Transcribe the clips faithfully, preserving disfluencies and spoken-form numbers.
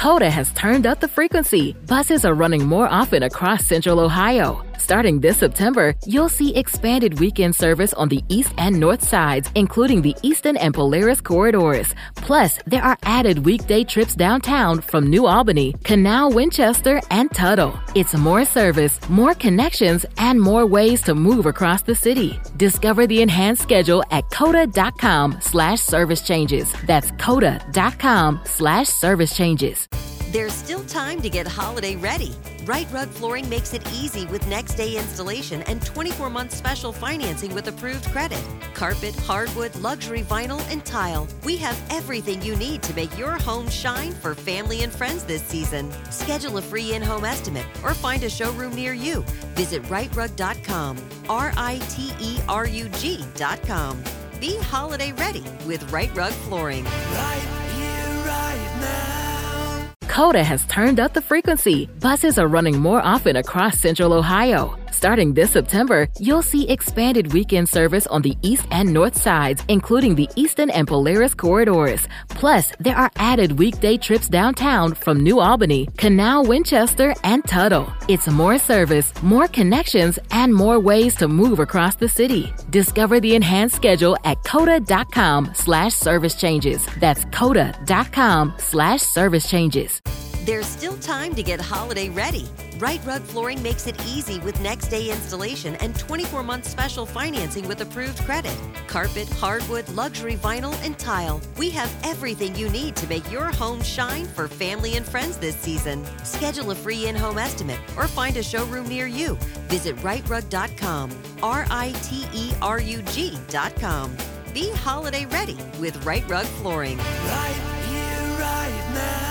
COTA has turned up the frequency. Buses are running more often across Central Ohio. Starting this September, you'll see expanded weekend service on the east and north sides, including the Eastern and Polaris corridors. Plus, there are added weekday trips downtown from New Albany, Canal, Winchester, and Tuttle. It's more service, more connections, and more ways to move across the city. Discover the enhanced schedule at COTA.com slash service changes. That's COTA.com slash service changes. There's still time to get holiday ready. Right Rug Flooring makes it easy with next day installation and twenty-four month special financing with approved credit. Carpet, hardwood, luxury vinyl, and tile. We have everything you need to make your home shine for family and friends this season. Schedule a free in-home estimate or find a showroom near you. Visit right rug dot com, R I T E R U G dot com. Be holiday ready with Right Rug Flooring. Right here, right now. COTA has turned up the frequency. Buses are running more often across Central Ohio. Starting this September, you'll see expanded weekend service on the east and north sides, including the Eastern and Polaris corridors. Plus, there are added weekday trips downtown from New Albany, Canal, Winchester, and Tuttle. It's more service, more connections, and more ways to move across the city. Discover the enhanced schedule at COTA.com slash service changes. That's COTA.com slash service changes. There's still time to get holiday ready. Right Rug Flooring makes it easy with next day installation and twenty-four month special financing with approved credit. Carpet, hardwood, luxury vinyl, and tile. We have everything you need to make your home shine for family and friends this season. Schedule a free in-home estimate or find a showroom near you. Visit right rug dot com, R I T E R U G dot com. Be holiday ready with Right Rug Flooring. Right here, right now.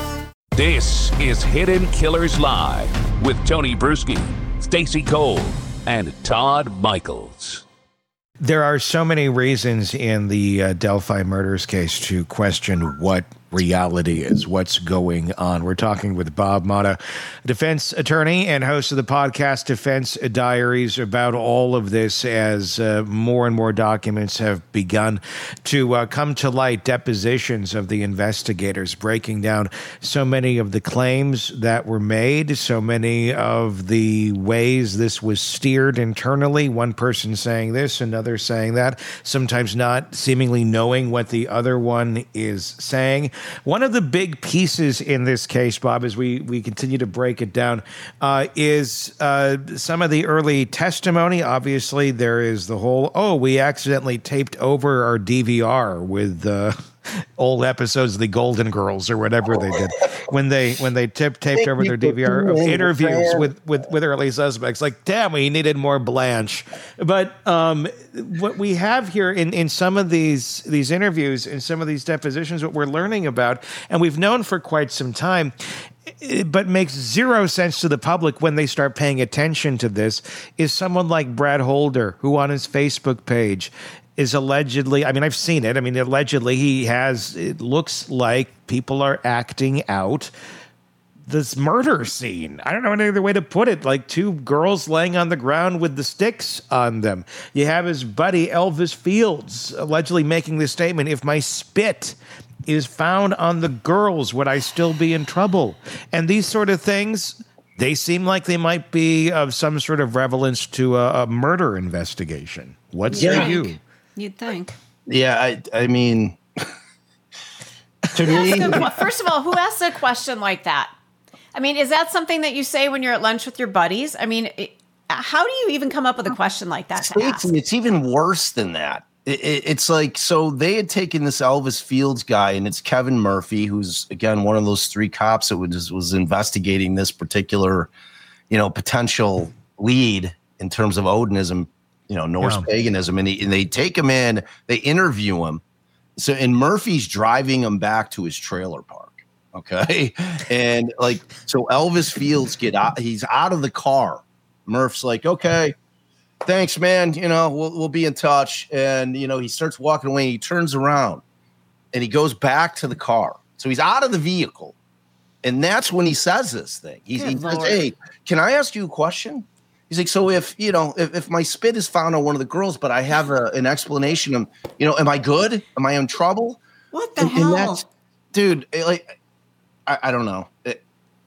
This is Hidden Killers Live with Tony Bruschi, Stacey Cole, and Todd Michaels. There are so many reasons in the uh, Delphi murders case to question what reality is, what's going on. We're talking with Bob Motta, defense attorney and host of the podcast Defense Diaries, about all of this as uh, more and more documents have begun to uh, come to light, depositions of the investigators, breaking down so many of the claims that were made, so many of the ways this was steered internally, one person saying this, another saying that, sometimes not seemingly knowing what the other one is saying. One of the big pieces in this case, Bob, as we, we continue to break it down, uh, is uh, some of the early testimony. Obviously, there is the whole, oh, we accidentally taped over our D V R with uh, old episodes of the Golden Girls or whatever they did when they when they tip, taped over their D V R of interviews with, with, with early suspects. Like, damn, we needed more Blanche. But um, what we have here in, in some of these these interviews, in some of these depositions, what we're learning about, and we've known for quite some time, but makes zero sense to the public when they start paying attention to this, is someone like Brad Holder, who on his Facebook page is allegedly, I mean, I've seen it. I mean, allegedly he has, it looks like people are acting out this murder scene. I don't know any other way to put it. Like two girls laying on the ground with the sticks on them. You have his buddy Elvis Fields allegedly making this statement, if my spit is found on the girls, would I still be in trouble? And these sort of things, they seem like they might be of some sort of relevance to a, a murder investigation. What say Yeah. you? You'd think. Yeah, I, I mean, to me, First of all, who asks a question like that? I mean, is that something that you say when you're at lunch with your buddies? I mean, it, how do you even come up with a question like that to ask? Stacey, it's even worse than that. It, it, it's like, so they had taken this Elvis Fields guy, and it's Kevin Murphy, who's, again, one of those three cops that was, was investigating this particular, you know, potential lead in terms of Odinism, you know, Norse Yeah. paganism. And, he, and they take him in, they interview him. So, and Murphy's driving him back to his trailer park. Okay. And like, so Elvis Fields get out, he's out of the car. Murph's like, okay, thanks, man. You know, we'll, we'll be in touch. And, you know, he starts walking away and he turns around and he goes back to the car. So he's out of the vehicle. And that's when he says this thing. He's, he says, hey, can I ask you a question? He's like, so if, you know, if, if my spit is found on one of the girls, but I have a, an explanation of, you know, am I good? Am I in trouble? What the And- and hell? that's- dude, like, I, I don't know. It,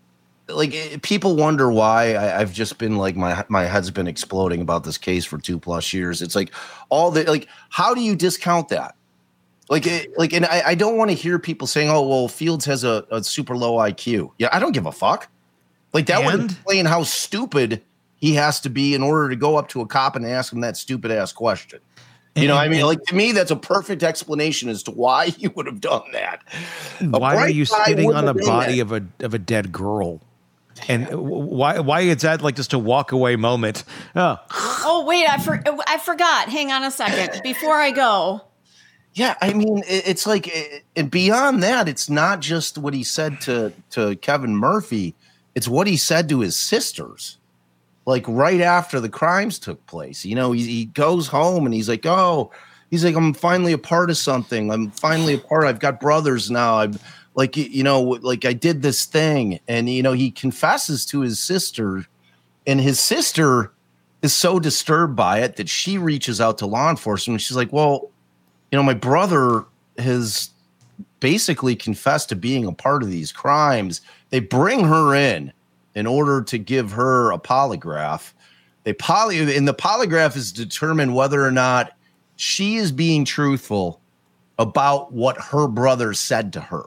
like it, people wonder why I, I've just been like my my head's been exploding about this case for two plus years. It's like all the like, how do you discount that? Like, it, like, and I, I don't want to hear people saying, "Oh, well, Fields has a, a super low I Q." Yeah, I don't give a fuck. Like that And? would explain how stupid he has to be in order to go up to a cop and ask him that stupid ass question. You know, I mean, like to me, that's a perfect explanation as to why he would have done that. A Why are bright you guy sitting on wouldn't the have done body that. of a of a dead girl? And why why is that like just a walk away moment? Oh, Oh wait, I for, I forgot. Hang on a second before I go. Yeah, I mean, it, it's like, it, and beyond that, it's not just what he said to to Kevin Murphy; it's what he said to his sisters. Like right after the crimes took place, you know, he, he goes home and he's like, "Oh, he's like, I'm finally a part of something. I'm finally a part. I've got brothers now. I'm like, you know, like I did this thing." And, you know, he confesses to his sister, and his sister is so disturbed by it that she reaches out to law enforcement. She's like, "Well, you know, my brother has basically confessed to being a part of these crimes." They bring her in in order to give her a polygraph. They poly and the polygraph is determine whether or not she is being truthful about what her brother said to her.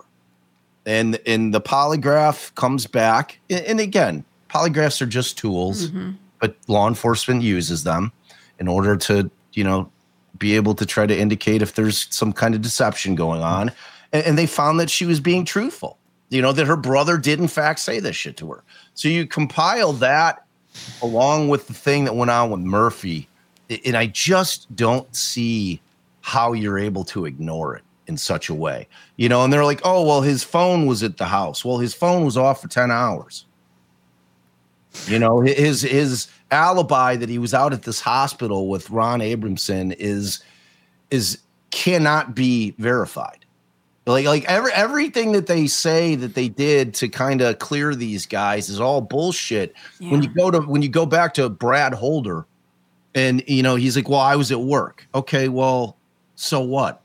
And and the polygraph comes back. And, and again, polygraphs are just tools, mm-hmm. but law enforcement uses them in order to, you know, be able to try to indicate if there's some kind of deception going on. And, and they found that she was being truthful, you know, that her brother did in fact say this shit to her. So you compile that along with the thing that went on with Murphy, and I just don't see how you're able to ignore it in such a way, you know, and they're like, "Oh, well, his phone was at the house." Well, his phone was off for ten hours. You know, his, his alibi that he was out at this hospital with Ron Abramson is, is cannot be verified. Like, like every, everything that they say that they did to kind of clear these guys is all bullshit. Yeah. When you go to, when you go back to Brad Holder and, you know, he's like, "Well, I was at work." Okay, well, so what?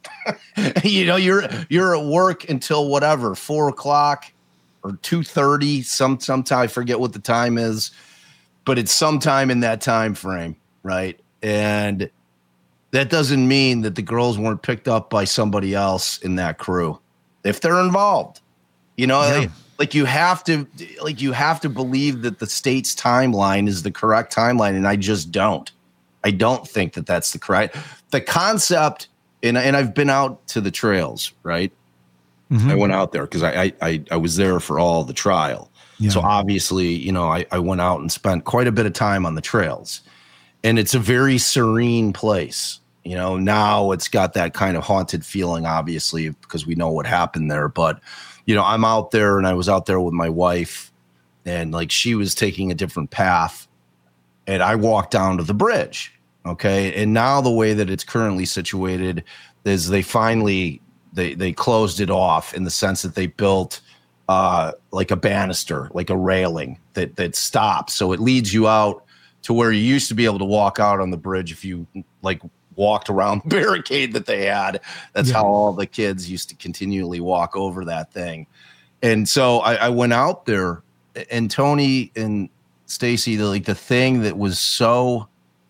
You know, you're, you're at work until whatever, four o'clock or two thirty. Some, sometime I forget what the time is, but it's sometime in that time frame. Right. And that doesn't mean that the girls weren't picked up by somebody else in that crew if they're involved. You know, yeah. like, like you have to, like you have to believe that the state's timeline is the correct timeline, and I just don't. I don't think that that's the correct the concept. And and I've been out to the trails, right? Mm-hmm. I went out there because I, I I was there for all the trial. Yeah. So obviously, you know, I, I went out and spent quite a bit of time on the trails, and it's a very serene place. You know, now it's got that kind of haunted feeling, obviously, because we know what happened there. But, you know, I'm out there, and I was out there with my wife, and like she was taking a different path, and I walked down to the bridge. Okay. And now the way that it's currently situated is they finally they they closed it off in the sense that they built uh, like a banister, like a railing that that stops. So it leads you out to where you used to be able to walk out on the bridge if you like walked around the barricade that they had. That's yeah. how all the kids used to continually walk over that thing. And so I, I went out there, and Tony and Stacy, the, like the thing that was so,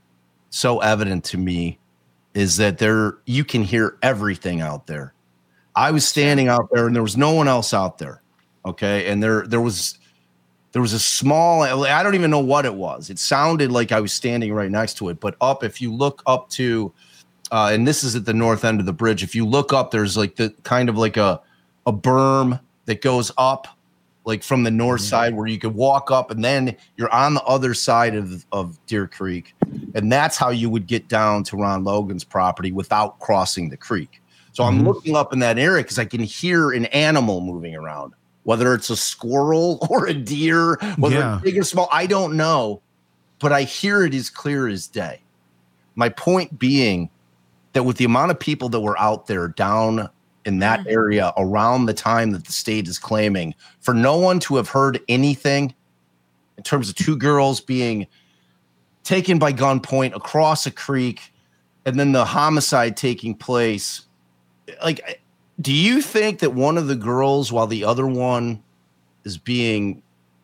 so evident to me is that there, you can hear everything out there. I was standing out there and there was no one else out there. Okay. And there, there was, there was a small, I don't even know what it was. It sounded like I was standing right next to it, but up, if you look up to, uh, and this is at the north end of the bridge. If you look up, there's like the kind of like a, a berm that goes up like from the north side where you could walk up, and then you're on the other side of, of Deer Creek. And that's how you would get down to Ron Logan's property without crossing the creek. So mm-hmm. I'm looking up in that area because I can hear an animal moving around, whether it's a squirrel or a deer, whether yeah. it's big or small, I don't know, but I hear it as clear as day. My point being that with the amount of people that were out there down in that area around the time that the state is claiming, for no one to have heard anything in terms of two girls being taken by gunpoint across a creek and then the homicide taking place, like Do you think that one of the girls, while the other one is being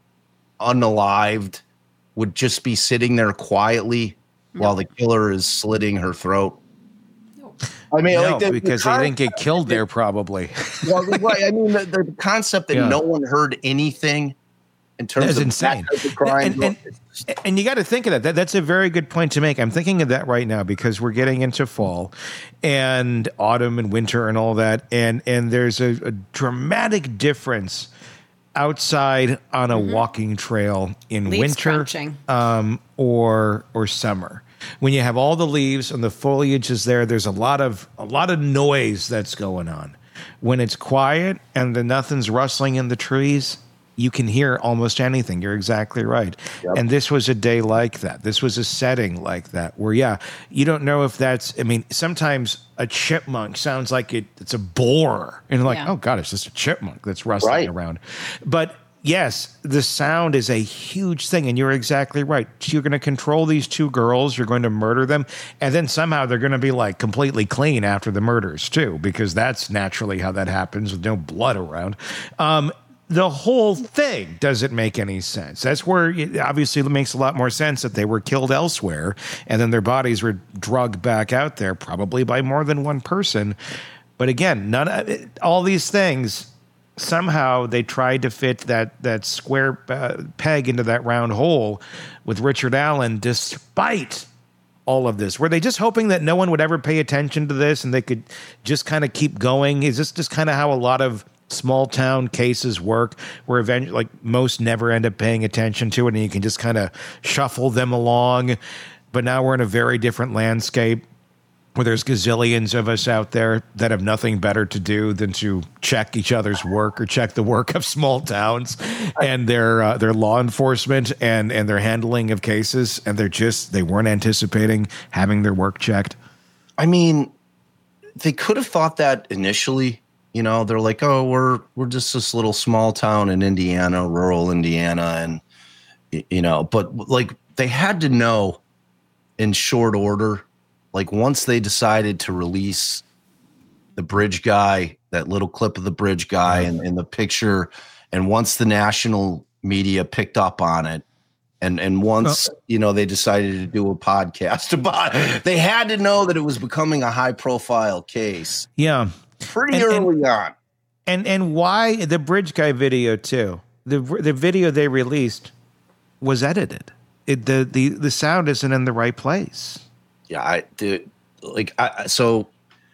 unalived, would just be sitting there quietly no. while the killer is slitting her throat? No. I mean, no, like the, because the they didn't get killed there, probably. Well, right. I mean, the, the concept that yeah. no one heard anything in terms That's of insane. The crime. And, and, and, and you got to think of that. that. That's a very good point to make. I'm thinking of that right now because we're getting into fall and autumn and winter and all that. And, and there's a, a dramatic difference outside on a mm-hmm. walking trail in leaves winter um, or or summer. When you have all the leaves and the foliage is there, there's a lot of a lot of noise that's going on. When it's quiet and the nothing's rustling in the trees, you can hear almost anything. You're exactly right. Yep. And this was a day like that. This was a setting like that where, yeah, you don't know if that's, I mean, sometimes a chipmunk sounds like it, it's a boar. And like, yeah. oh, God, it's just a chipmunk that's rustling right. around. But yes, the sound is a huge thing. And you're exactly right. You're going to control these two girls. You're going to murder them. And then somehow they're going to be like completely clean after the murders, too, because that's naturally how that happens with no blood around. Um, The whole thing doesn't make any sense. That's where it obviously makes a lot more sense that they were killed elsewhere and then their bodies were drugged back out there, probably by more than one person. But again, none of it, all these things, somehow they tried to fit that that square uh, peg into that round hole with Richard Allen, despite all of this. Were they just hoping that no one would ever pay attention to this and they could just kind of keep going? Is this just kind of how a lot of small town cases work, where eventually, like, most never end up paying attention to it and you can just kind of shuffle them along? But now we're in a very different landscape where there's gazillions of us out there that have nothing better to do than to check each other's work or check the work of small towns and their uh, their law enforcement and and their handling of cases, and they're just they weren't anticipating having their work checked. I mean, they could have thought that initially. You know, they're like, oh, we're we're just this little small town in Indiana, rural Indiana. And, you know, but like they had to know in short order, like once they decided to release the bridge guy, that little clip of the bridge guy and, and the picture. And once the national media picked up on it, and, and once, well, you know, they decided to do a podcast about it, they had to know that it was becoming a high profile case. Yeah. Pretty and, early and, on. And and why the bridge guy video too? The the video they released was edited. It, the the the sound isn't in the right place. Yeah, I dude, like I so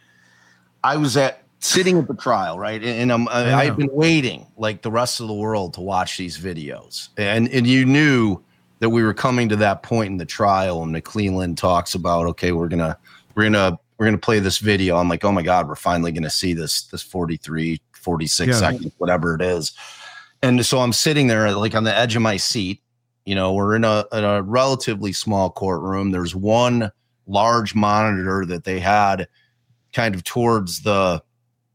I was at sitting at the trial, right? And, and I'm I, I've been waiting like the rest of the world to watch these videos. And and you knew that we were coming to that point in the trial, and McClelland talks about, okay, we're gonna we're gonna We're going to play this video. I'm like, oh my God, we're finally going to see this, this forty-three, forty-six yeah. seconds, whatever it is. And so I'm sitting there like on the edge of my seat. You know, we're in a, in a relatively small courtroom. There's one large monitor that they had kind of towards the,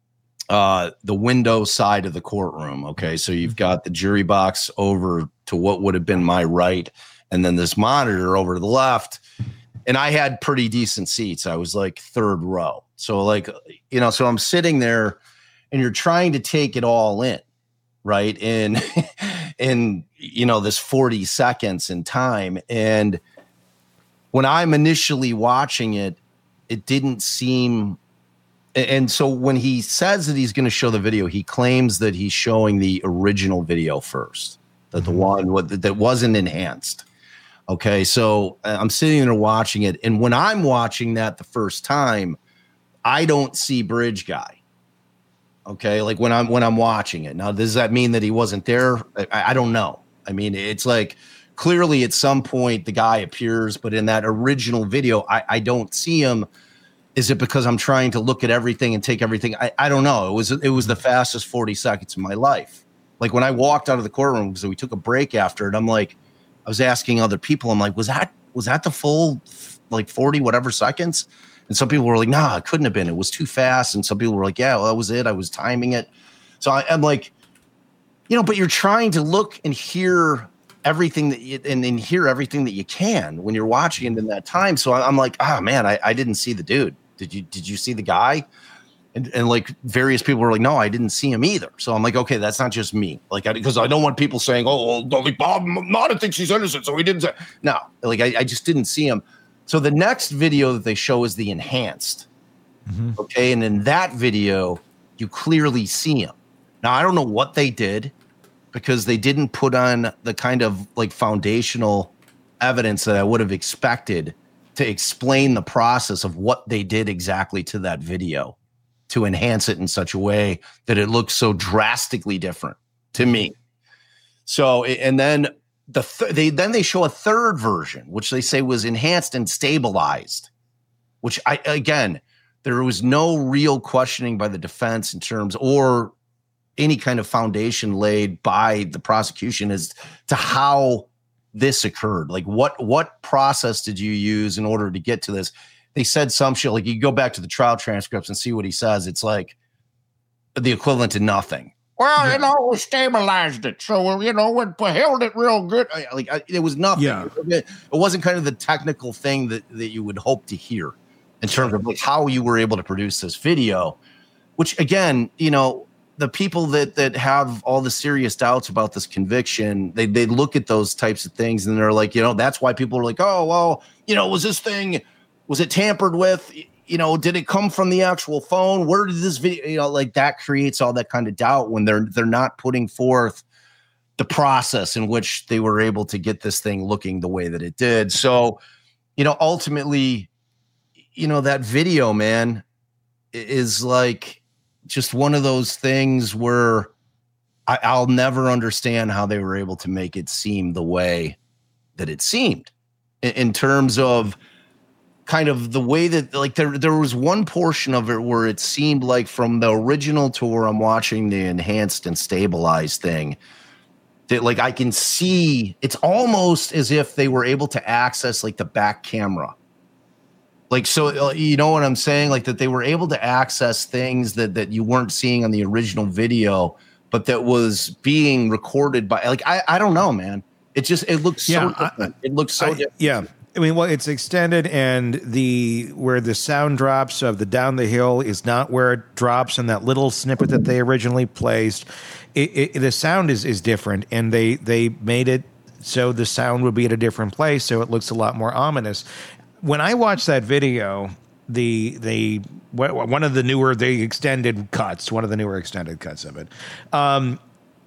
uh, the window side of the courtroom. Okay. So you've got the jury box over to what would have been my right, and then this monitor over to the left. And I had pretty decent seats. I was like third row. So like, you know, so I'm sitting there and you're trying to take it all in, right? In, in, you know, this forty seconds in time. And when I'm initially watching it, it didn't seem, and so when he says that he's going to show the video, he claims that he's showing the original video first, that the one that wasn't enhanced. Okay, so I'm sitting there watching it, and when I'm watching that the first time, I don't see Bridge Guy. Okay, like when I'm when I'm watching it. Now, does that mean that he wasn't there? I, I don't know. I mean, it's like clearly at some point the guy appears, but in that original video, I, I don't see him. Is it because I'm trying to look at everything and take everything? I, I don't know. It was it was the fastest forty seconds of my life. Like when I walked out of the courtroom, because we took a break after it, I'm like, I was asking other people, I'm like, was that was that the full like forty whatever seconds? And some people were like, nah, it couldn't have been. It was too fast. And some people were like, yeah, well, that was it. I was timing it. So I, I'm like, you know, but you're trying to look and hear everything that you, and, and hear everything that you can when you're watching it in that time. So I'm like, ah, man, I, I didn't see the dude. Did you did you see the guy? And, and like various people were like, no, I didn't see him either. So I'm like, okay, that's not just me. Like, because I, I don't want people saying, oh, well, like Bob Motta thinks he's innocent, so he didn't say. No, like I, I just didn't see him. So the next video that they show is the enhanced. Mm-hmm. Okay. And in that video, you clearly see him. Now, I don't know what they did because they didn't put on the kind of like foundational evidence that I would have expected to explain the process of what they did exactly to that video to enhance it in such a way that it looks so drastically different to me. So, and then the th- they then they show a third version, which they say was enhanced and stabilized, which I, again, there was no real questioning by the defense in terms or any kind of foundation laid by the prosecution as to how this occurred. Like what, what process did you use in order to get to this? They said some shit, like you go back to the trial transcripts and see what he says. It's like the equivalent to nothing. Well, you know, we stabilized it. So, you know, we held it real good. Like it was nothing. Yeah. It wasn't kind of the technical thing that, that you would hope to hear in terms of like how you were able to produce this video, which again, you know, the people that that have all the serious doubts about this conviction, they they look at those types of things and they're like, you know, that's why people are like, oh, well, you know, was this thing, was it tampered with? You know, did it come from the actual phone? Where did this video, you know, like that creates all that kind of doubt when they're they're not putting forth the process in which they were able to get this thing looking the way that it did. So, you know, ultimately, you know, that video, man, is like just one of those things where I, I'll never understand how they were able to make it seem the way that it seemed in, in terms of kind of the way that like there, there was one portion of it where it seemed like from the original to where I'm watching the enhanced and stabilized thing that like I can see it's almost as if they were able to access like the back camera. Like, so, you know what I'm saying? Like that they were able to access things that, that you weren't seeing on the original video, but that was being recorded by, like, I, I don't know, man. It just, it looks Yeah, so different. It looks so I, different. yeah. I mean, well, it's extended, and the where the sound drops of the down the hill is not where it drops in that little snippet that they originally placed. It, it, the sound is, is different, and they, they made it so the sound would be at a different place, so it looks a lot more ominous. When I watched that video, the the one of the newer the extended cuts, one of the newer extended cuts of it, um,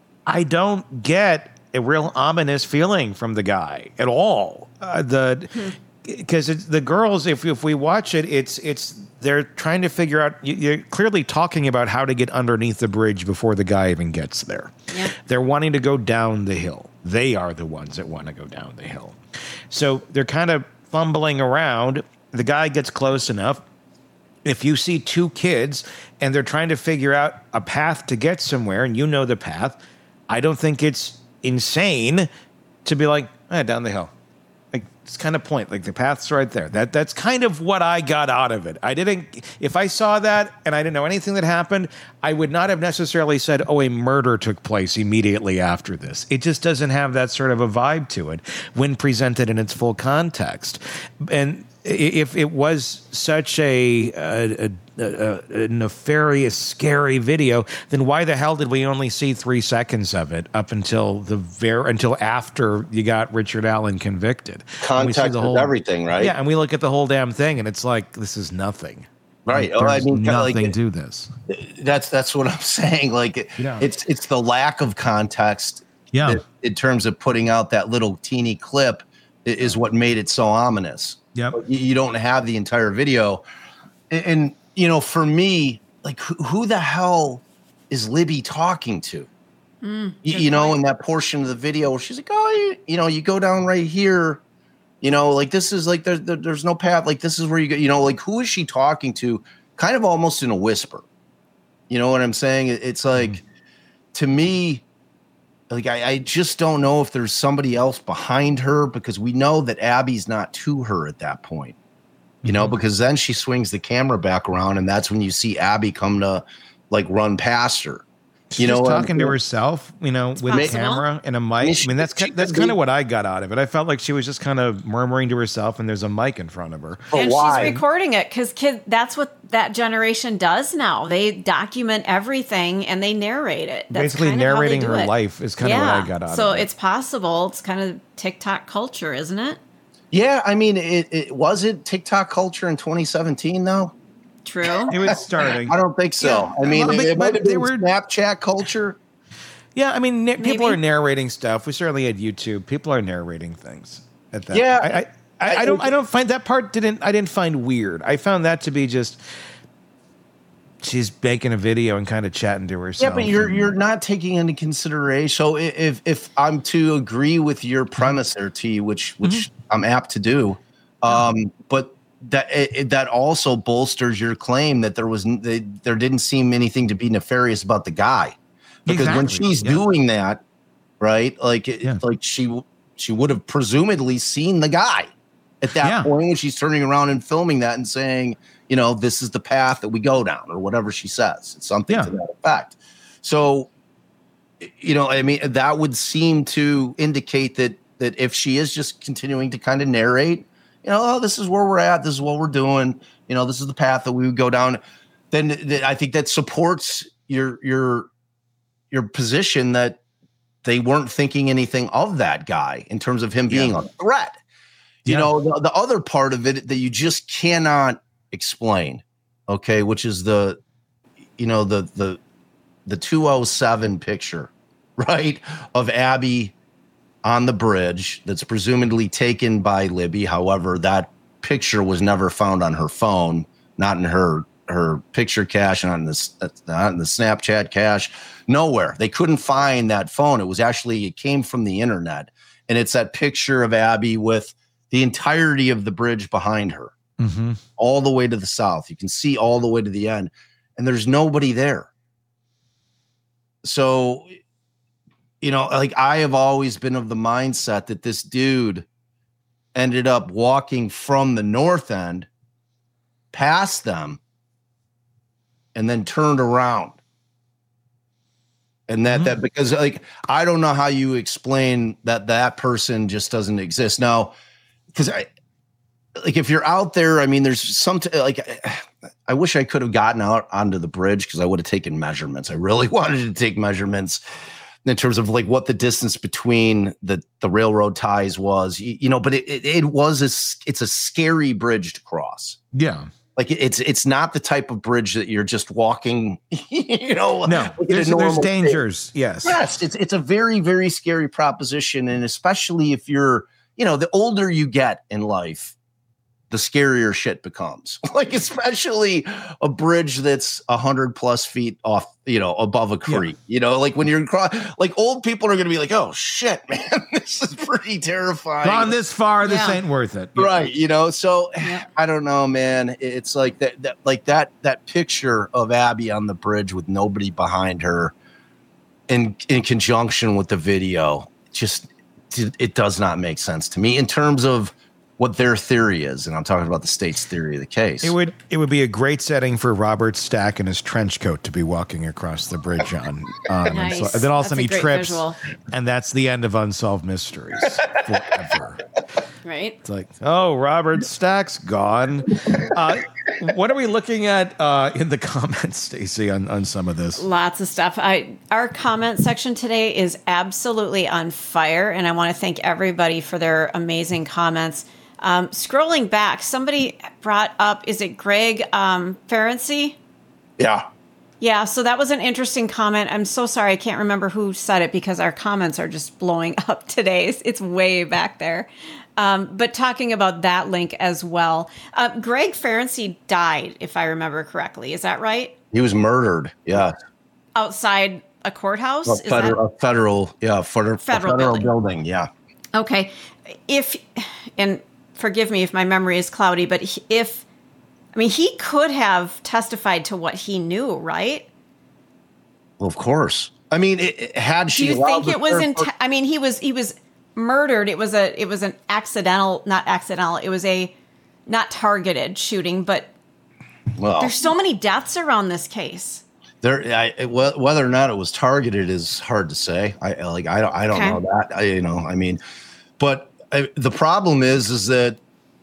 I don't get a real ominous feeling from the guy at all. Uh, the because hmm. the girls, if if we watch it, it's it's they're trying to figure out. You're clearly talking about how to get underneath the bridge before the guy even gets there. Yeah. They're wanting to go down the hill. They are the ones that want to go down the hill. So they're kind of fumbling around. The guy gets close enough. If you see two kids and they're trying to figure out a path to get somewhere, and you know the path, I don't think it's insane to be like, eh, down the hill. Like, it's kind of point. Like, the path's right there. That that's kind of what I got out of it. I didn't. If I saw that and I didn't know anything that happened, I would not have necessarily said, "Oh, a murder took place immediately after this." It just doesn't have that sort of a vibe to it when presented in its full context. And if it was such a, a, a, a nefarious, scary video, then why the hell did we only see three seconds of it up until the ver- until after you got Richard Allen convicted? Context the whole, is everything, right? Yeah, and we look at the whole damn thing, and it's like, this is nothing. Right. Like, oh, there's I mean, nothing like, to this. That's that's what I'm saying. Like, Yeah. it's it's the lack of context. Yeah. that, in terms of putting out that little teeny clip, is what made it so ominous. Yep. You, you don't have the entire video, and, and you know, for me, like, who, who the hell is Libby talking to? Mm, you, you know, in that portion of the video where she's like, "Oh, you, you know, you go down right here." You know, like this is like there, there, there's no path. Like this is where you go. You know, like who is she talking to? Kind of almost in a whisper. You know what I'm saying? It, it's like mm. to me, like I, I just don't know if there's somebody else behind her because we know that Abby's not to her at that point. You mm-hmm. know, because then she swings the camera back around, and that's when you see Abby come to like run past her. She's You know, just um, talking to herself, you know, with a possible. camera and a mic. I I mean, mean, she- that's she ki- that's could kind be- of what I got out of it. I felt like she was just kind of murmuring to herself, and there's a mic in front of her. But and why? she's recording it because kid, that's what that generation does now. They document everything and they narrate it. That's Basically, kind of how they narrating do her it. life is kind yeah. of what I got out so of it. it's possible. It's kind of TikTok culture, isn't it? Yeah, I mean, it, it was it TikTok culture in twenty seventeen though. True. It was starting. I don't think so. I mean, Well, it, but- it might but have they been were- Snapchat culture. Yeah, I mean, na- people Maybe. are narrating stuff. We certainly had YouTube. People are narrating things at that. Yeah. I, I, I, I don't. I don't find that part didn't. I didn't find weird. I found that to be just. She's making a video and kind of chatting to herself. Yeah, but you're and- you're not taking into consideration. So i- if if I'm to agree with your premise there, T, which which I'm apt to do, um, but that it, it- that also bolsters your claim that there was n- they, there didn't seem anything to be nefarious about the guy, because when Exactly, she's yeah. doing that, right? Like it, Yeah. like she w- she would have presumably seen the guy at that Yeah. point when she's turning around and filming that and saying, you know, this is the path that we go down, or whatever she says. It's something Yeah. to that effect. So, you know, I mean, that would seem to indicate that that if she is just continuing to kind of narrate, you know, oh, this is where we're at, this is what we're doing, you know, this is the path that we would go down, then th- I think that supports your your your position that they weren't thinking anything of that guy in terms of him being Yeah. a threat. You Yeah. know, the, the other part of it that you just cannot explain, okay, which is the, you know, the the the two oh seven picture, right, of Abby on the bridge that's presumably taken by Libby. However, that picture was never found on her phone, not in her her picture cache, not in the not in the Snapchat cache, nowhere. They couldn't find that phone. It was actually it came from the internet, and it's that picture of Abby with the entirety of the bridge behind her, Mhm. all the way to the south. You can see all the way to the end, and there's nobody there. So, you know, like I have always been of the mindset that this dude ended up walking from the north end past them and then turned around. And that, Mm-hmm. that because like, I don't know how you explain that that person just doesn't exist now. Cause I, like, if you're out there, I mean, there's some, t- like, I wish I could have gotten out onto the bridge because I would have taken measurements. I really wanted to take measurements in terms of like what the distance between the, the railroad ties was, you, you know, but it, it, it was, a, s- it's a scary bridge to cross. Yeah. Like it- it's, it's not the type of bridge that you're just walking, you know, No, like at a there's, there's normal pace. dangers. Yes. Yes, it's it's a very, very scary proposition. And especially if you're, you know, the older you get in life, the scarier shit becomes. Like, especially a bridge that's a hundred plus feet off, you know, above a creek. You know, like when you're across, like old people are going to be like, "Oh shit, man, this is pretty terrifying." Gone this far, this Yeah. ain't worth it. Right, you know. So Yeah. I don't know, man. It's like that, that, like that, that picture of Abby on the bridge with nobody behind her, in in conjunction with the video, just it does not make sense to me in terms of what their theory is, and I'm talking about the state's theory of the case. It would it would be a great setting for Robert Stack in his trench coat to be walking across the bridge on. Um, and, Nice. so, and then all of a That's sudden a he great trips, visual. and that's the end of Unsolved Mysteries forever. Right. It's like, oh, Robert Stack's gone. Uh, what are we looking at uh, in the comments, Stacey, on, on some of this? Lots of stuff. I our comment section today is absolutely on fire, and I want to thank everybody for their amazing comments. Um, scrolling back, somebody brought up, is it Greg um, Ferenczi? yeah. Yeah, so that was an interesting comment. I'm so sorry, I can't remember who said it because our comments are just blowing up today. It's, it's way back there. Um, but talking about that link as well. Uh, Greg Ferenczi died, if I remember correctly. Is that right? He was murdered. Yeah. Outside a courthouse? A Is that- federal, a federal, yeah, federal, Federal federal building. building. Yeah. Okay. If, and forgive me if my memory is cloudy, but he- if, I mean, he could have testified to what he knew, right? Well, of course. I mean, it, it- had Do she you allowed think the it was third in? per- I mean, he was he was murdered. It was a it was an accidental, not accidental. It was a not targeted shooting, but well, there's so many deaths around this case. There, I, whether or not it was targeted is hard to say. I like, I don't, I don't Okay. know that. I, you know, I mean, but I, the problem is, is that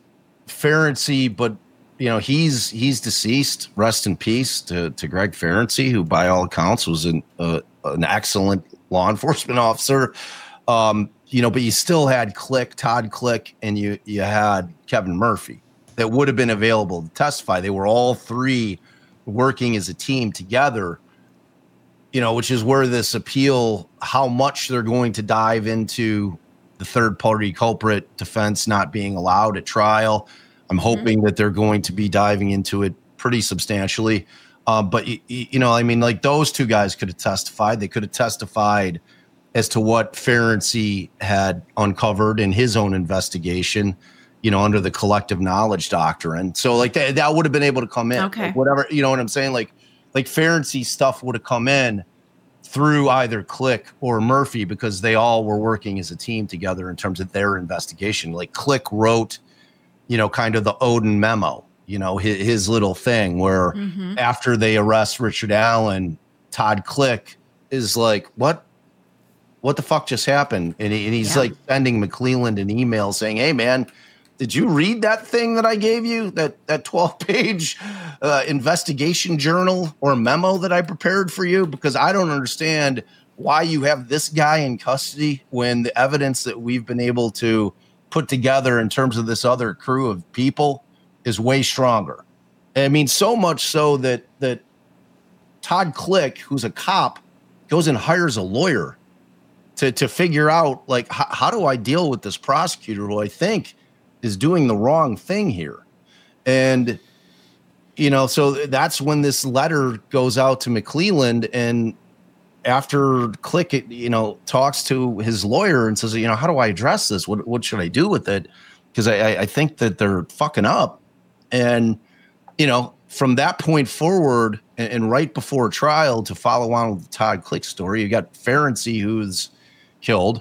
Ferenczi, but you know, he's he's deceased. Rest in peace to to Greg Ferenczi, who by all accounts was an uh, an excellent law enforcement officer. Um, you know, but you still had Click, Todd Click, and you you had Kevin Murphy that would have been available to testify. They were all three working as a team together, you know, which is where this appeal, how much they're going to dive into the third party culprit defense not being allowed at trial. I'm hoping mm-hmm. that they're going to be diving into it pretty substantially. Um, but, you, you know, I mean, like those two guys could have testified. They could have testified as to what Ferenczi had uncovered in his own investigation, you know, under the collective knowledge doctrine. So like that, that would have been able to come in. Okay. Like whatever, you know what I'm saying? Like, like Ferenczi stuff would have come in through either Click or Murphy because they all were working as a team together in terms of their investigation. Like Click wrote, you know, kind of the Odin memo, you know, his, his little thing where mm-hmm. after they arrest Richard Allen, Todd Click is like, what? What the fuck just happened? And, he, and he's yeah. like sending McClelland an email saying, hey, man, did you read that thing that I gave you, that that twelve page uh, investigation journal or memo that I prepared for you? Because I don't understand why you have this guy in custody when the evidence that we've been able to put together in terms of this other crew of people is way stronger. I mean, so much so that that Todd Click, who's a cop, goes and hires a lawyer to to figure out, like, how, how do I deal with this prosecutor who I think is doing the wrong thing here? And, you know, so that's when this letter goes out to McClelland, and after Click, it, you know, talks to his lawyer and says, you know, how do I address this? What what should I do with it? Because I, I think that they're fucking up. And, you know, from that point forward and, and right before trial, to follow on with the Todd Click story, you got Ferenczi, who's killed.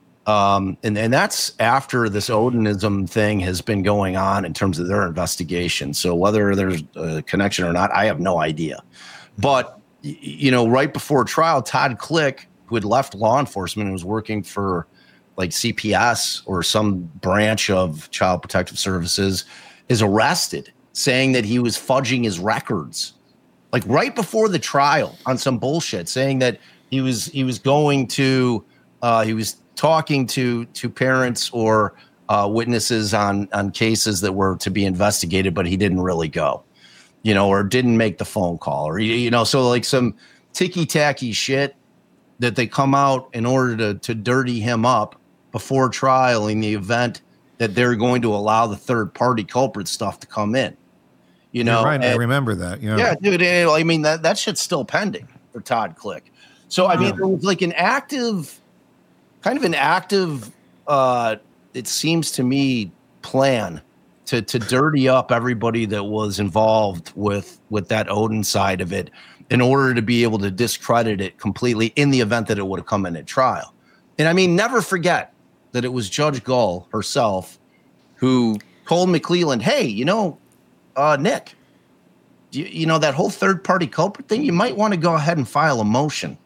Um, and, and that's after this Odinism thing has been going on in terms of their investigation. So whether there's a connection or not, I have no idea. But, you know, right before trial, Todd Click, who had left law enforcement and was working for like C P S or some branch of Child Protective Services, is arrested, saying that he was fudging his records, like right before the trial on some bullshit, saying that he was he was going to uh, he was talking to to parents or uh, witnesses on on cases that were to be investigated, but he didn't really go, you know, or didn't make the phone call, or, you know, so like some ticky tacky shit that they come out in order to to dirty him up before trial in the event that they're going to allow the third party culprit stuff to come in. You know, You're right. and, I remember that. Yeah, yeah, dude. I mean, that, that shit's still pending for Todd Click. So, I mean, Yeah. there was like an active, kind of an active, uh, it seems to me, plan to to dirty up everybody that was involved with with that Odin side of it in order to be able to discredit it completely in the event that it would have come in at trial. And I mean, never forget that it was Judge Gull herself who told McClelland, hey, you know, uh, Nick, you, you know, that whole third party culprit thing, you might want to go ahead and file a motion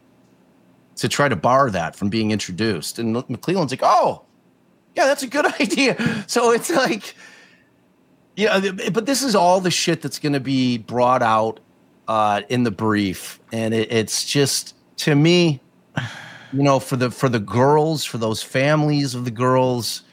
to try to bar that from being introduced. And McClelland's like, oh, yeah, that's a good idea. So it's like, yeah, but this is all the shit that's going to be brought out uh, in the brief. And it, it's just, to me, you know, for the for the girls, for those families of the girls,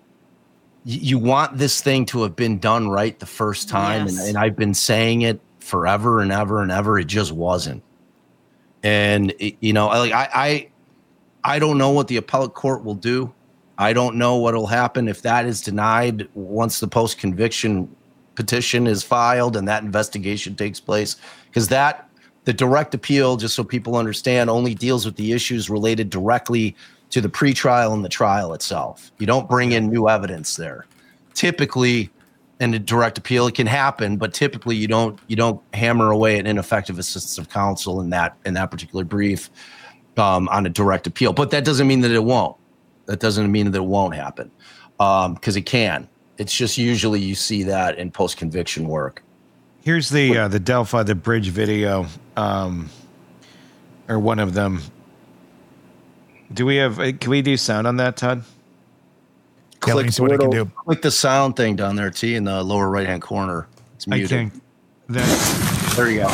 y- you want this thing to have been done right the first time. Yes. And, and I've been saying it forever and ever and ever. It just wasn't. And, it, you know, like I, I, I don't know what the appellate court will do. I don't know what will happen if that is denied once the post-conviction petition is filed and that investigation takes place, because that, the direct appeal, just so people understand, only deals with the issues related directly to the pretrial and the trial itself. You don't bring in new evidence there. Typically, in a direct appeal, it can happen, but typically you don't you don't hammer away at ineffective assistance of counsel in that in that particular brief um, on a direct appeal. But that doesn't mean that it won't. That doesn't mean that it won't happen, because um, it can. It's just usually you see that in post-conviction work. Here's the uh, the Delphi the bridge video, um, or one of them. Do we have? uh, Can we do sound on that, Todd? Yeah, let me Click see the, what I can little, do. click the sound thing down there, T, in the lower right hand corner. It's I muted. can't. That, There you go.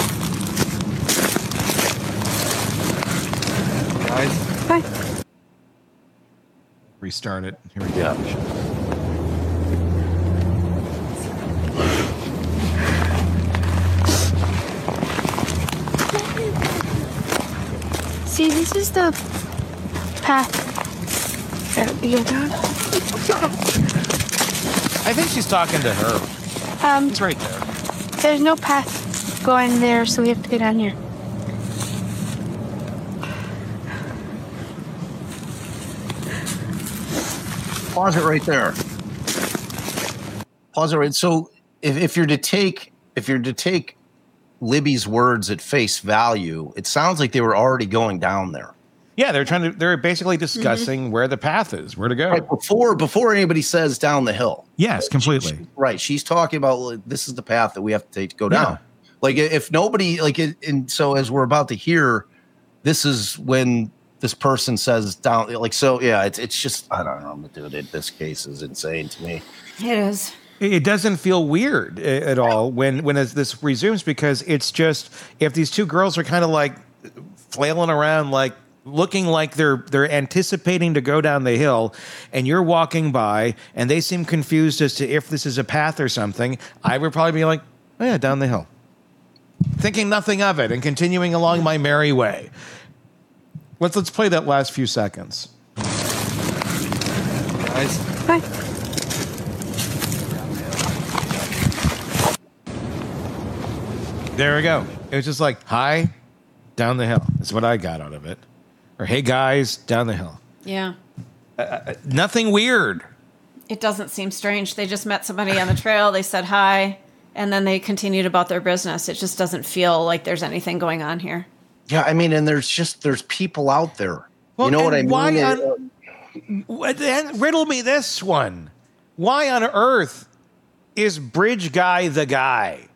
Guys, restart it. Here we go. yeah. See, this is the path that we go down. I think she's talking to her. Um, It's right there. there's no path going there, so we have to go down here. Pause it right there. Pause it right. So if, if you're to take if you're to take Libby's words at face value, it sounds like they were already going down there. Yeah, they're trying to. They're basically discussing where the path is, where to go. Right before before anybody says down the hill. Yes, completely. She- right. She's talking about like, this is the path that we have to take to go down. Yeah. Like if nobody like it, and so as we're about to hear, this is when this person says down. Like so, yeah. It's it's just I don't know, dude. It, this case is insane to me. It is. It doesn't feel weird a- at all when when as this resumes, because it's just if these two girls are kind of like flailing around, like looking like they're they're anticipating to go down the hill, and you're walking by and they seem confused as to if this is a path or something, I would probably be like, oh yeah, down the hill, thinking nothing of it and continuing along my merry way. Let's let's play that last few seconds. Guys, Bye. There we go. It was just like, hi, down the hill. That's what I got out of it. Or hey guys, down the hill. Yeah. Nothing weird. It doesn't seem strange. They just met somebody on the trail. They said hi, and then they continued about their business. It just doesn't feel like there's anything going on here. yeah. I mean, and there's just there's people out there. Well, you know what I and mean? why They- on- What- and riddle me this one. Why on earth is Bridge Guy the guy?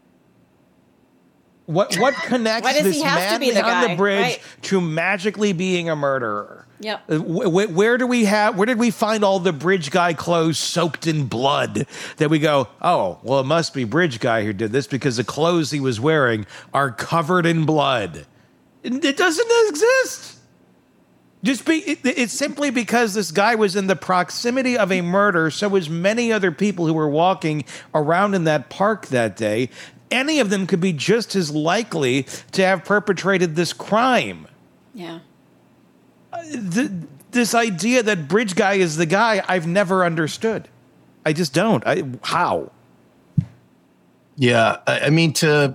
What what connects Why does he this have to man be the on the guy? bridge Right. to magically being a murderer? Yep. Uh, wh- wh- where do we have? Where did we find all the Bridge Guy clothes soaked in blood? That we go, oh, well, it must be Bridge Guy who did this because the clothes he was wearing are covered in blood. It it doesn't exist. Just be. It, it's simply because this guy was in the proximity of a murder. So was many other people who were walking around in that park that day. Any of them could be just as likely to have perpetrated this crime. Yeah. Th- this idea that Bridge Guy is the guy, I've never understood. I just don't. I, how? Yeah, I, I mean to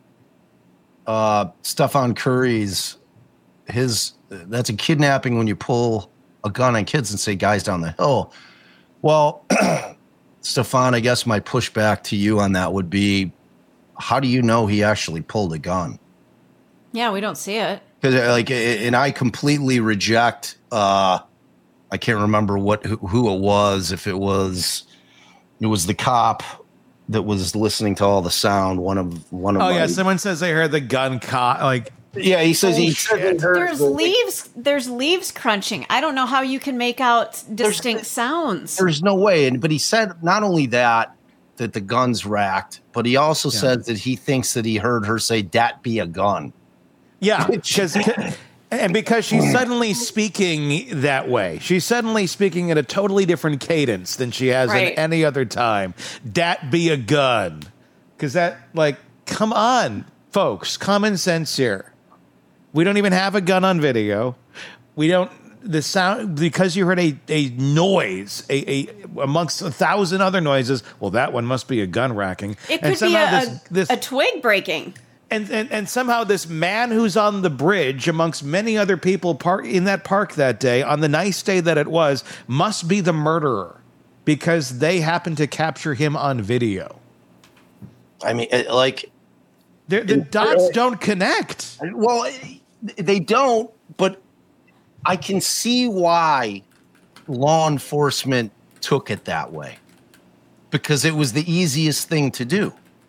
uh, Stefan Curry's his that's a kidnapping when you pull a gun on kids and say guys down the hill. Well, Stefan, I guess my pushback to you on that would be, how do you know he actually pulled a gun? Yeah, we don't see it. Because like, and I completely reject. Uh, I can't remember what who, who it was. If it was, it was the cop that was listening to all the sound. One of one of. Oh my, yeah, someone says they heard the gun co- like. yeah. He says he Oh, said shit. he heard There's the- leaves. There's leaves crunching. I don't know how you can make out distinct sounds. There's no way. And but he said not only that that the gun's racked, but he also Yeah. said that he thinks that he heard her say "dat be a gun." Yeah, because and because she's suddenly speaking that way. She's suddenly speaking at a totally different cadence than she has Right. at any other time. Dat be a gun. Because that, like, come on, folks, common sense here. We don't even have a gun on video. We don't, the sound, because you heard a, a noise, a, a amongst a thousand other noises, well, that one must be a gun racking. It And could be somehow a, this- this- a twig breaking. and, and and somehow this man who's on the bridge amongst many other people par- in that park that day, on the nice day that it was, must be the murderer because they happened to capture him on video. I mean, it- like, The, the dots don't connect. well, they don't. But I can see why law enforcement took it that way, because it was the easiest thing to do.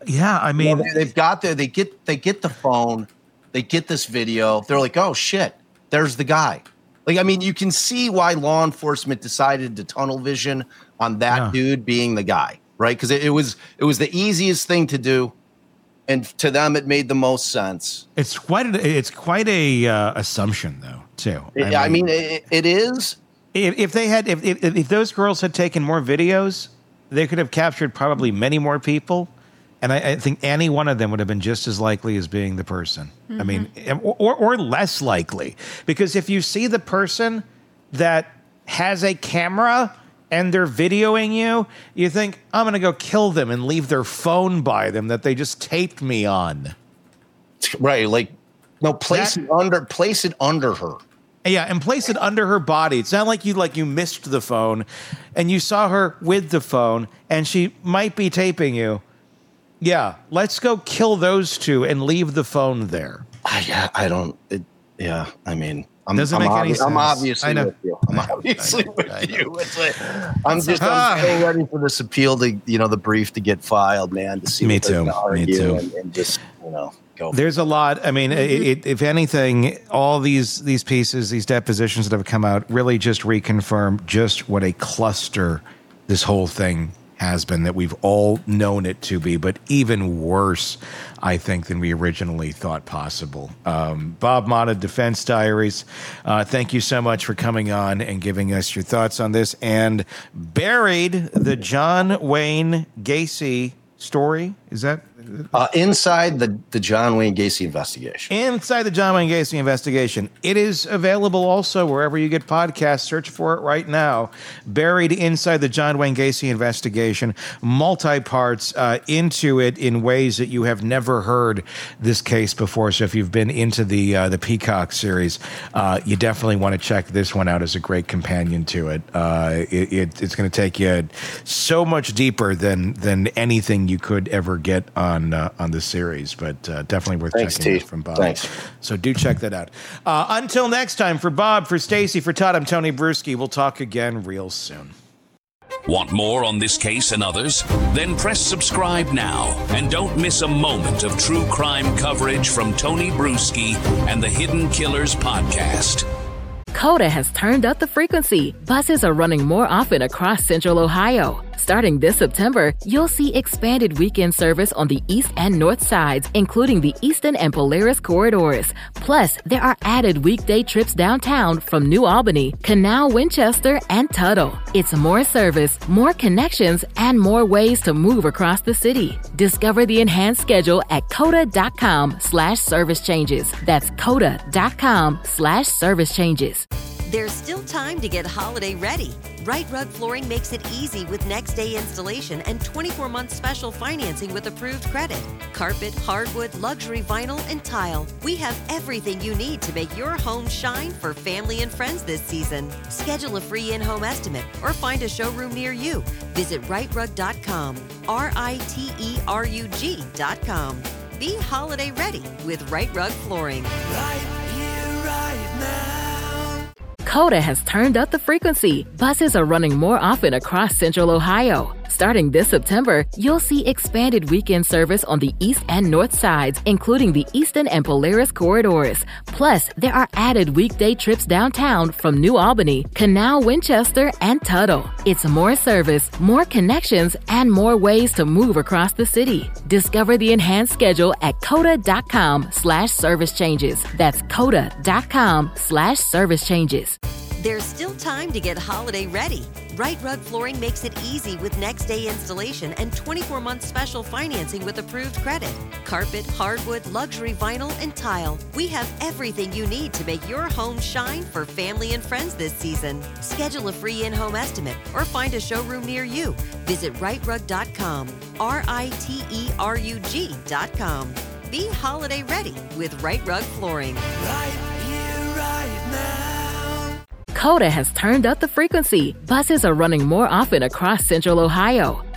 Yeah, I mean, you know, they've got there. They get they get the phone, they get this video. They're like, oh shit, there's the guy. Like, I mean, you can see why law enforcement decided to tunnel vision on that Yeah. dude being the guy, right? Because it, it was it was the easiest thing to do, and to them, it made the most sense. it's quite a, it's quite a uh, assumption though, too. It- I mean, it, it is. If, if they had, if, if if those girls had taken more videos, they could have captured probably many more people, and I, I think any one of them would have been just as likely as being the person. I mean, or or less likely, because if you see the person that has a camera and they're videoing you, you think, I'm going to go kill them and leave their phone by them that they just taped me on. Right, like no, place That- it under place it under her. Yeah, and place it under her body. It's not like you like you missed the phone and you saw her with the phone and she might be taping you. Yeah, let's go kill those two and leave the phone there. I, yeah, I don't. It, yeah, I mean, I'm, Doesn't I'm make any obvi- I'm sense. obviously I know. with you. I'm obviously know. with I know. you. It's like, I'm just Ah. I'm so ready for this appeal to, you know, the brief to get filed, man. To see Me what they're too. gonna Me argue too. And, and just, you know, go. There's a lot. I mean, it, it, if anything, all these these pieces, these depositions that have come out, really just reconfirm just what a cluster this whole thing has been, that we've all known it to be, but even worse, I think, than we originally thought possible. Um, Bob Motta, Defense Diaries, uh, thank you so much for coming on and giving us your thoughts on this. And Buried, the John Wayne Gacy story, is that? Uh, inside the, the John Wayne Gacy investigation. Inside the John Wayne Gacy investigation. It is available also wherever you get podcasts. Search for it right now. Buried Inside the John Wayne Gacy investigation. Multi-parts uh, into it in ways that you have never heard this case before. So if you've been into the uh, the Peacock series, uh, you definitely want to check this one out as a great companion to it. Uh, it, it it's going to take you so much deeper than than anything you could ever get on uh, on the series, but uh, definitely worth Thanks, checking T. out from Bob. Thanks. So do check that out. Uh, until next time, for Bob, for Stacy, for Todd, I'm Tony Bruschi. We'll talk again real soon. Want more on this case and others? Then press subscribe now and don't miss a moment of true crime coverage from Tony Bruschi and the Hidden Killers podcast. Coda has turned up the frequency. Buses are running more often across Central Ohio. Starting this September, you'll see expanded weekend service on the east and north sides, including the Easton and Polaris corridors. Plus, there are added weekday trips downtown from New Albany, Canal, Winchester, and Tuttle. It's more service, more connections, and more ways to move across the city. Discover the enhanced schedule at coda.com slash service changes. That's coda.com slash service changes. There's still time to get holiday ready. Right Rug Flooring makes it easy with next day installation and twenty-four month special financing with approved credit. Carpet, hardwood, luxury vinyl, and tile. We have everything you need to make your home shine for family and friends this season. Schedule a free in-home estimate or find a showroom near you. Visit right rug dot com, R I T E R U G dot com. Be holiday ready with Right Rug Flooring. Right here, right now. Coda has turned up the frequency. Buses are running more often across Central Ohio. Starting this September, you'll see expanded weekend service on the east and north sides, including the Easton and Polaris corridors. Plus, there are added weekday trips downtown from New Albany, Canal, Winchester, and Tuttle. It's more service, more connections, and more ways to move across the city. Discover the enhanced schedule at coda.com slash service changes. That's coda.com slash service changes. There's still time to get holiday ready. Right Rug Flooring makes it easy with next day installation and twenty-four month special financing with approved credit. Carpet, hardwood, luxury vinyl, and tile. We have everything you need to make your home shine for family and friends this season. Schedule a free in-home estimate or find a showroom near you. Visit right rug dot com, R I T E R U G dot com. Be holiday ready with Right Rug Flooring. Right here, right now. Coda has turned up the frequency. Buses are running more often across Central Ohio.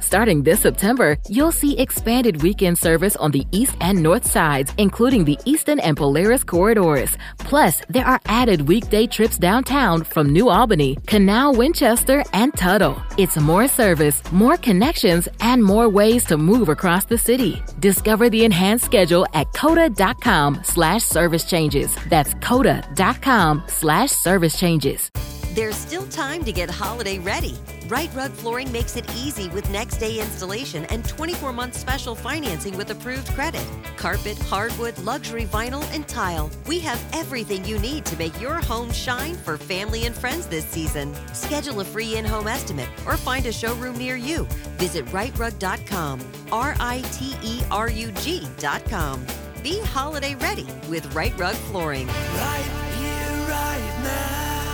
Starting this September, you'll see expanded weekend service on the east and north sides, including the Eastern and Polaris corridors. Plus, there are added weekday trips downtown from New Albany, Canal, Winchester, and Tuttle. It's more service, more connections, and more ways to move across the city. Discover the enhanced schedule at coda.com slash service changes. That's coda.com slash service changes. There's still time to get holiday ready. Right Rug Flooring makes it easy with next day installation and twenty-four month special financing with approved credit. Carpet, hardwood, luxury vinyl, and tile. We have everything you need to make your home shine for family and friends this season. Schedule a free in-home estimate or find a showroom near you. Visit right rug dot com, R I T E R U G dot com. Be holiday ready with Right Rug Flooring. Right here, right now.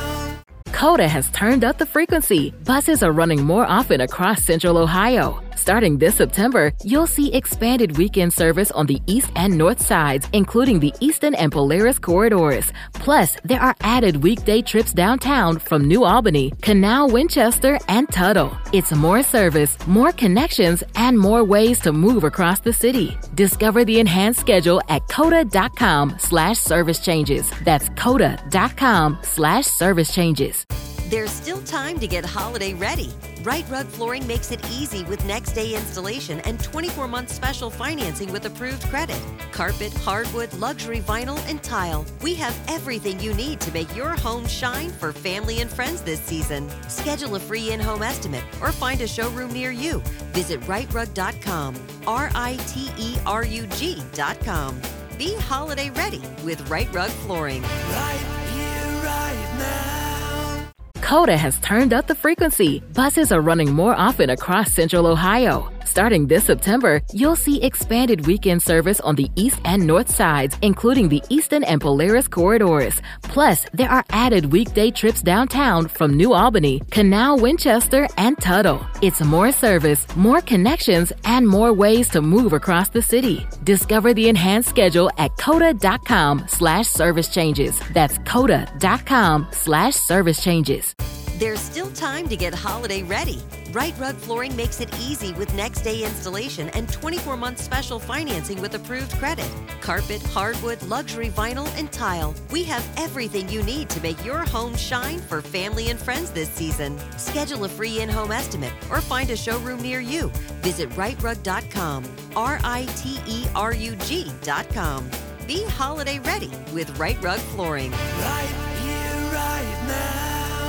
Coda has turned up the frequency. Buses are running more often across Central Ohio. Starting this September, you'll see expanded weekend service on the east and north sides, including the Eastern and Polaris corridors. Plus, there are added weekday trips downtown from New Albany, Canal, Winchester, and Tuttle. It's more service, more connections, and more ways to move across the city. Discover the enhanced schedule at coda.com slash service changes. That's coda.com slash service changes. There's still time to get holiday ready. Right Rug Flooring makes it easy with next day installation and twenty-four month special financing with approved credit. Carpet, hardwood, luxury vinyl, and tile. We have everything you need to make your home shine for family and friends this season. Schedule a free in-home estimate or find a showroom near you. Visit right rug dot com, R I T E R U G dot com. Be holiday ready with Right Rug Flooring. Right here, right now. Coda has turned up the frequency. Buses are running more often across Central Ohio. Starting this September, you'll see expanded weekend service on the east and north sides, including the Eastern and Polaris corridors. Plus, there are added weekday trips downtown from New Albany, Canal, Winchester, and Tuttle. It's more service, more connections, and more ways to move across the city. Discover the enhanced schedule at coda.com slash service changes. That's coda.com slash service changes. There's still time to get holiday ready. Right Rug Flooring makes it easy with next day installation and twenty-four month special financing with approved credit. Carpet, hardwood, luxury vinyl, and tile. We have everything you need to make your home shine for family and friends this season. Schedule a free in-home estimate or find a showroom near you. Visit right rug dot com, R I T E R U G dot com. Be holiday ready with Right Rug Flooring. Right here, right now.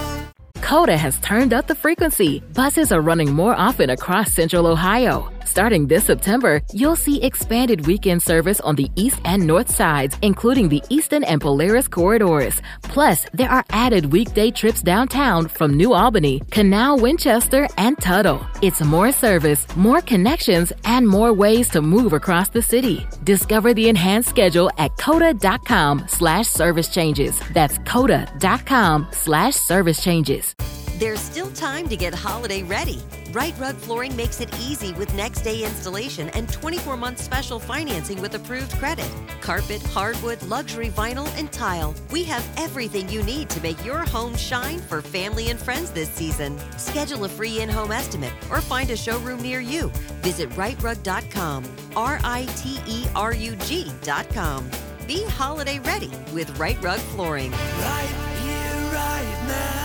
Coda has turned up the frequency. Buses are running more often across Central Ohio. Starting this September, you'll see expanded weekend service on the east and north sides, including the Eastern and Polaris corridors. Plus, there are added weekday trips downtown from New Albany, Canal, Winchester, and Tuttle. It's more service, more connections, and more ways to move across the city. Discover the enhanced schedule at coda.com slash service changes. That's coda.com slash service changes. There's still time to get holiday ready. Right Rug Flooring makes it easy with next day installation and twenty-four month special financing with approved credit. Carpet, hardwood, luxury vinyl, and tile. We have everything you need to make your home shine for family and friends this season. Schedule a free in-home estimate or find a showroom near you. Visit right rug dot com, R I T E R U G dot com. Be holiday ready with Right Rug Flooring. Right here, right now.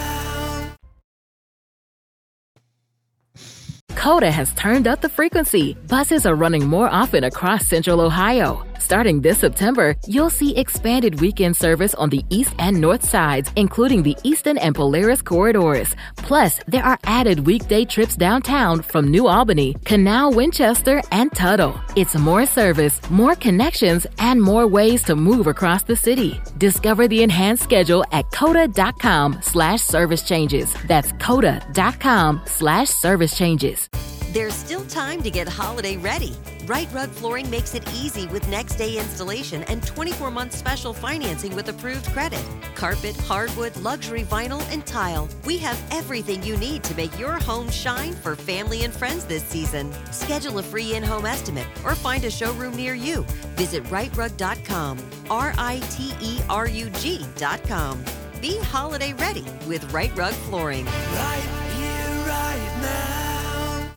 Coda has turned up the frequency. Buses are running more often across Central Ohio. Starting this September, you'll see expanded weekend service on the east and north sides, including the Eastern and Polaris corridors. Plus, there are added weekday trips downtown from New Albany, Canal, Winchester, and Tuttle. It's more service, more connections, and more ways to move across the city. Discover the enhanced schedule at coda.com slash service changes. That's coda.com slash service changes. There's still time to get holiday ready. Right Rug Flooring makes it easy with next day installation and twenty-four month special financing with approved credit. Carpet, hardwood, luxury vinyl, and tile. We have everything you need to make your home shine for family and friends this season. Schedule a free in-home estimate or find a showroom near you. Visit right rug dot com, R I T E R U G dot com. Be holiday ready with Right Rug Flooring. Right here, right now.